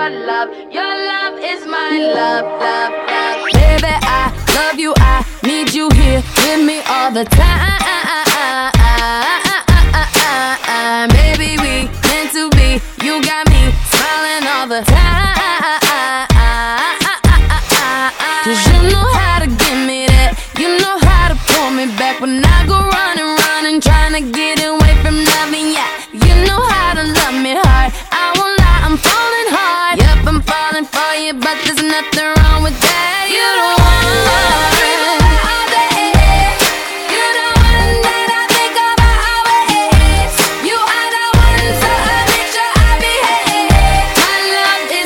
your love. Your love is my love, love, love. Baby, I love you, I need you here with me all the time. Baby, we meant to be. You got me smiling all the time. 'Cause you know how to give me that. You know how to pull me back when I go running, running, trying to get away from loving ya. You know how to love me hard. I won't lie, I'm falling hard. Yep, I'm falling for you, but there's nothing